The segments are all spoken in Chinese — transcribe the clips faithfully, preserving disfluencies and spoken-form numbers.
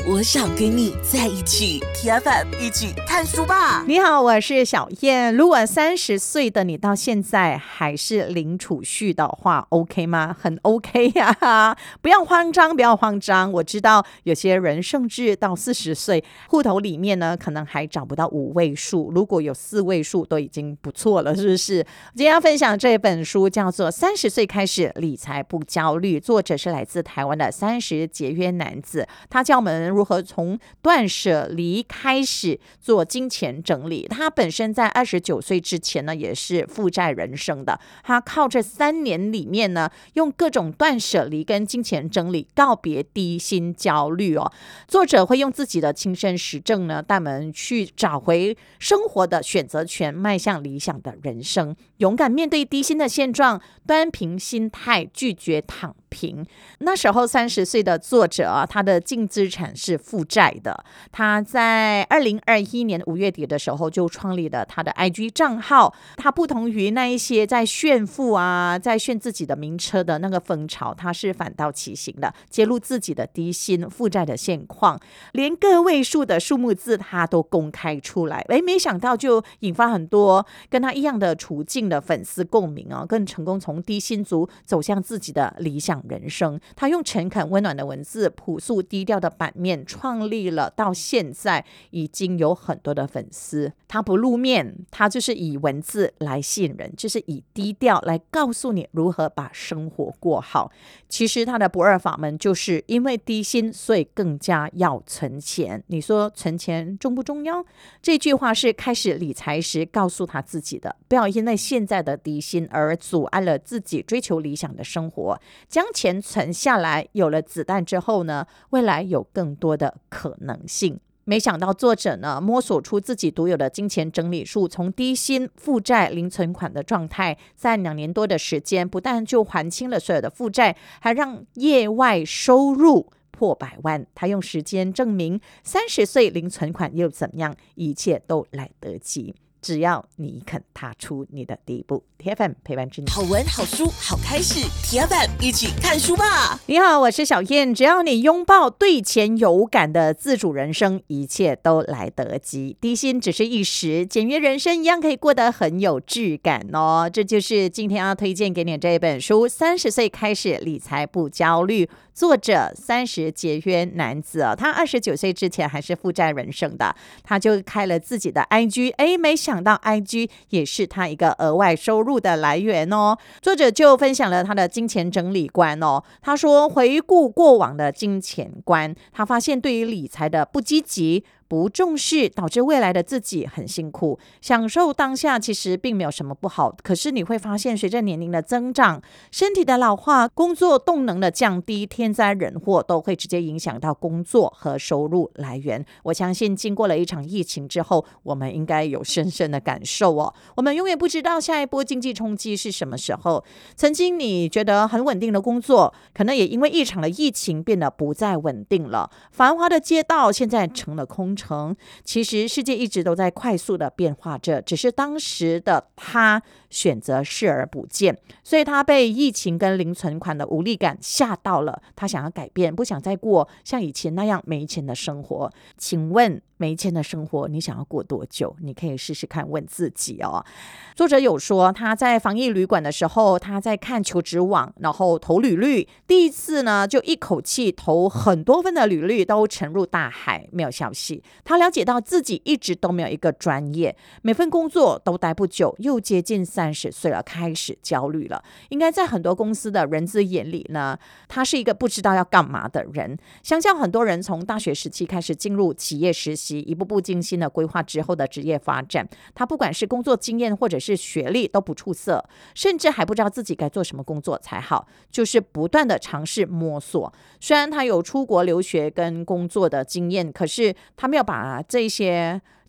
我想跟你在一起 T F M 一起看书吧。 你好，我是小燕。如果三十岁的你到现在还是零储蓄的话 OK 吗？很 OK 呀、啊、不要慌张不要慌张。我知道有些人甚至到四十岁户头里面呢可能还找不到五位数，如果有四位数都已经不错了，是不是？今天要分享这本书叫做三十岁开始理财不焦虑，作者是来自台湾的三十节约男子，他教我们如何从断舍离开始做金钱整理。他本身在二十九岁之前呢也是负债人生的，他靠这三年里面呢用各种断舍离跟金钱整理告别低薪焦虑哦。作者会用自己的亲身实证呢带我们去找回生活的选择权，迈向理想的人生，勇敢面对低薪的现状，端平心态，拒绝躺平。那时候三十岁的作者啊，他的净资产是负债的。他在二零二一年五月底的时候就创立了他的 I G 账号。他不同于那一些在炫富啊，在炫自己的名车的那个风潮，他是反倒起行的，揭露自己的低薪负债的现况，连个位数的数目字他都公开出来。诶，没想到就引发很多跟他一样的处境的粉丝共鸣啊，更成功从低薪族走向自己的理想人生。他用诚恳温暖的文字，朴素低调的版面，创立了到现在已经有很多的粉丝。他不露面，他就是以文字来吸引人，就是以低调来告诉你如何把生活过好。其实他的不二法门就是因为低薪，所以更加要存钱。你说存钱重不重要？这句话是开始理财时告诉他自己的，不要因为现在的低薪而阻碍了自己追求理想的生活。将钱存下来，有了子弹之后呢，未来有更多的可能性。没想到作者呢摸索出自己独有的金钱整理术，从低薪负债零存款的状态，在两年多的时间，不但就还清了所有的负债，还让业外收入破百万。他用时间证明三十岁零存款又怎么样，一切都来得及，只要你肯踏出你的第一步。 T F M 陪伴着你， 好文好书好开始 T F M 一起看书吧。 你好，我是小燕。只要你拥抱对钱有感的自主人生，一切都来得及。低薪只是一时，简约人生一样可以过得很有质感哦。这就是今天要推荐给你这一本书，三十岁开始理财不焦虑，作者三十节约男子、哦、他二十九岁之前还是负债人生的，他就开了自己的 I G， 诶，没想到 I G 也是他一个额外收入的来源哦。作者就分享了他的金钱整理观哦。他说，回顾过往的金钱观，他发现对于理财的不积极、不重视，导致未来的自己很辛苦。享受当下其实并没有什么不好，可是你会发现随着年龄的增长，身体的老化，工作动能的降低，天灾人祸都会直接影响到工作和收入来源。我相信经过了一场疫情之后，我们应该有深深的感受哦。我们永远不知道下一波经济冲击是什么时候。曾经你觉得很稳定的工作，可能也因为一场的疫情变得不再稳定了。繁华的街道现在成了空城。其实世界一直都在快速的变化着，只是当时的他选择视而不见，所以他被疫情跟零存款的无力感吓到了。他想要改变，不想再过像以前那样没钱的生活。请问没钱的生活你想要过多久？你可以试试看问自己哦。作者有说，他在防疫旅馆的时候，他在看求职网，然后投履历，第一次呢就一口气投很多份的履历都沉入大海，没有消息。他了解到自己一直都没有一个专业，每份工作都待不久，又接近三十岁了，开始焦虑了。应该在很多公司的人资眼里呢，他是一个不知道要干嘛的人。相较很多人从大学时期开始进入企业实习，一步步精心的规划之后的职业发展，他不管是工作经验或者是学历都不出色，甚至还不知道自己该做什么工作才好，就是不断的尝试摸索。虽然他有出国留学跟工作的经验，可是他没有把这些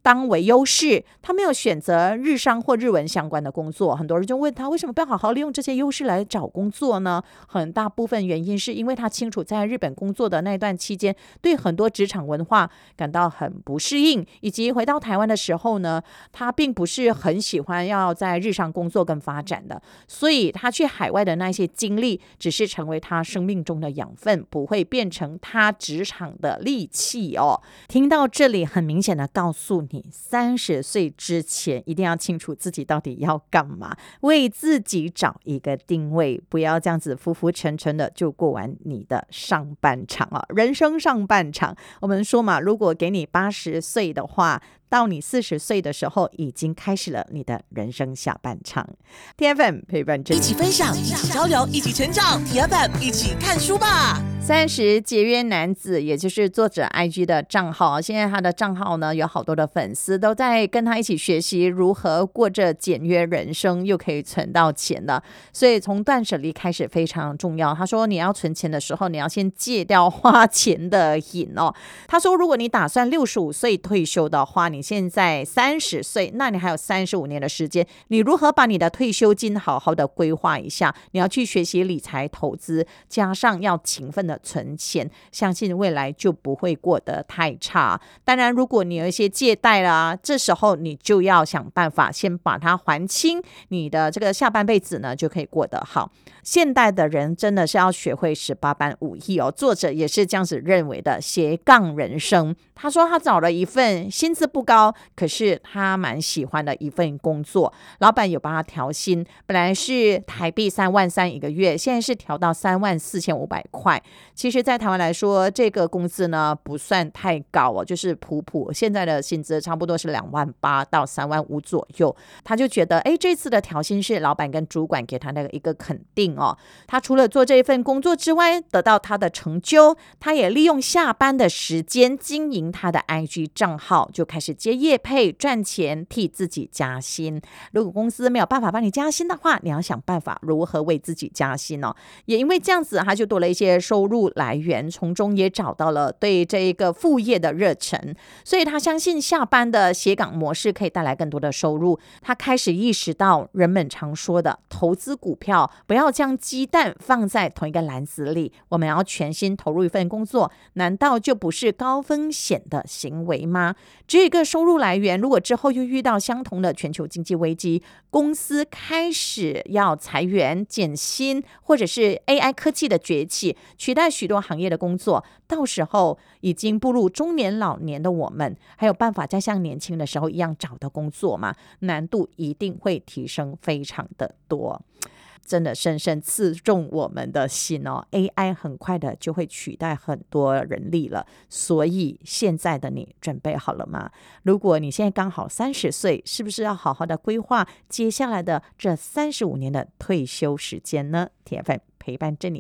当为优势，他没有选择日商或日文相关的工作。很多人就问他为什么不要好好利用这些优势来找工作呢？很大部分原因是因为他清楚在日本工作的那段期间对很多职场文化感到很不适应，以及回到台湾的时候呢，他并不是很喜欢要在日商工作跟发展的，所以他去海外的那些经历只是成为他生命中的养分，不会变成他职场的利器哦。听到这里，很明显的告诉你，三十岁之前一定要清楚自己到底要干嘛，为自己找一个定位，不要这样子浮浮沉沉的就过完你的上半场啊，人生上半场。我们说嘛，如果给你八十岁的话，到你四十岁的时候，已经开始了你的人生下半场。T F M 陪伴着你， 一起分享，一起交流，一起成长。T F M 一起看书吧。 三十节约男子，也就是作者 I G 的账号，现在他的账号呢有好多的粉丝都在跟他一起学习如何过着简约人生，又可以存到钱了。所以从断舍离开始非常重要。他说你要存钱的时候，你要先戒掉花钱的瘾哦。他说如果你打算六十五岁退休的话，你现在三十岁，那你还有三十五年的时间，你如何把你的退休金好好的规划一下？你要去学习理财投资，加上要勤奋的存钱，相信未来就不会过得太差。当然如果你有一些借贷啦，这时候你就要想办法先把它还清，你的这个下半辈子呢就可以过得好。现代的人真的是要学会十八般武艺哦，作者也是这样子认为的，斜杠人生。他说他找了一份薪资不高，可是他蛮喜欢的一份工作，老板有帮他调薪，本来是台币三万三一个月，现在是调到三万四千五百块。其实在台湾来说，这个工资呢不算太高哦，就是普普，现在的薪资差不多是两万八到三万五左右。他就觉得哎，这次的调薪是老板跟主管给他的一个肯定哦。他除了做这一份工作之外，得到他的成就，他也利用下班的时间经营他的 I G 账号，就开始接业配赚钱，替自己加薪。如果公司没有办法帮你加薪的话，你要想办法如何为自己加薪哦。也因为这样子，他就多了一些收入来源，从中也找到了对这一个副业的热忱，所以他相信下班的斜杠模式可以带来更多的收入。他开始意识到人们常说的投资股票，不要将鸡蛋放在同一个篮子里，我们要全心投入一份工作，难道就不是高风险的行为吗？这个收入来源如果之后又遇到相同的全球经济危机，公司开始要裁员减薪，或者是 A I 科技的崛起取代许多行业的工作，到时候已经步入中年老年的我们，还有办法再像年轻的时候一样找到工作吗？难度一定会提升非常的多。真的深深刺中我们的心哦 ！A I 很快的就会取代很多人力了，所以现在的你准备好了吗？如果你现在刚好三十岁，是不是要好好的规划接下来的这三十五年的退休时间呢？ T F M 陪伴着你。